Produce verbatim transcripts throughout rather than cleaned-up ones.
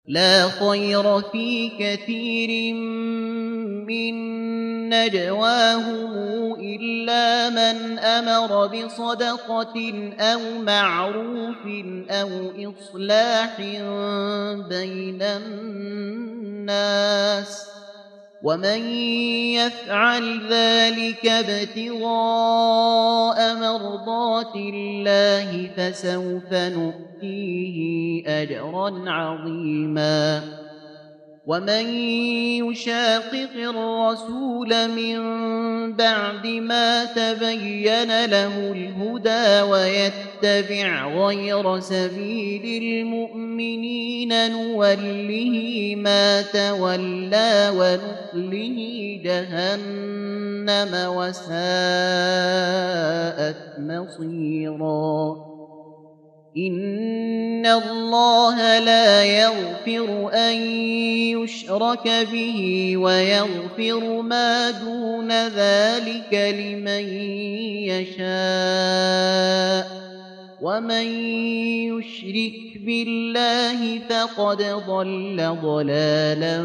لا خير في كثير من نجواهم إلا من أمر بصدقة أو معروف أو إصلاح بين الناس ومن يفعل ذلك ابتغاء مرضات الله فسوف نؤتيه أجرا عظيما ومن يشاقق الرسول من بعد ما تبين له الهدى ويتبع غير سبيل المؤمنين نوله ما تولى ونصله جهنم وساءت مصيرا إن الله لا يغفر أن يشرك به ويغفر ما دون ذلك لمن يشاء ومن يشرك بالله فقد ضل ضلالا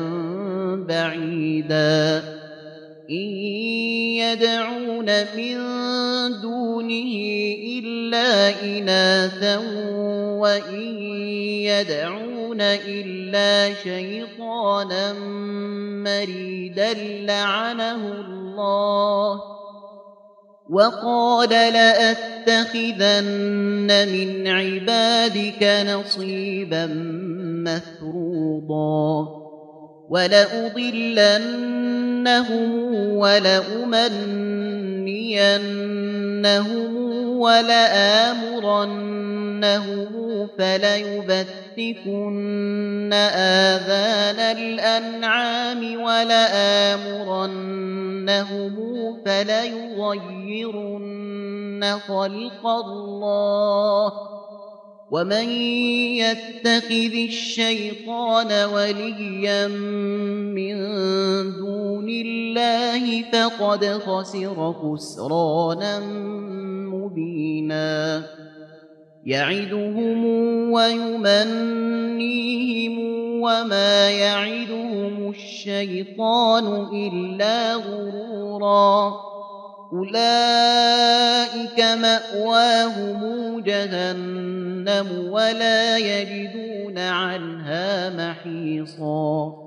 بعيدا إن يدعون من دونه إلا إناثا وإن يدعون إلا شيطانا مريدا لعنه الله وقال لأتخذن من عبادك نصيبا مفروضا ولأضلنهم ولأمنينهم ولآمرنهم فليبتكن آذان الأنعام ولآمرنهم فليغيرن خلق الله ومن يتخذ الشيطان وليا من دون الله فقد خسر خسرانا مبينا يعدهم ويمنيهم وما يعدهم الشيطان إلا غرورا أولئك مأواهم جهنم ولا يجدون عنها محيصا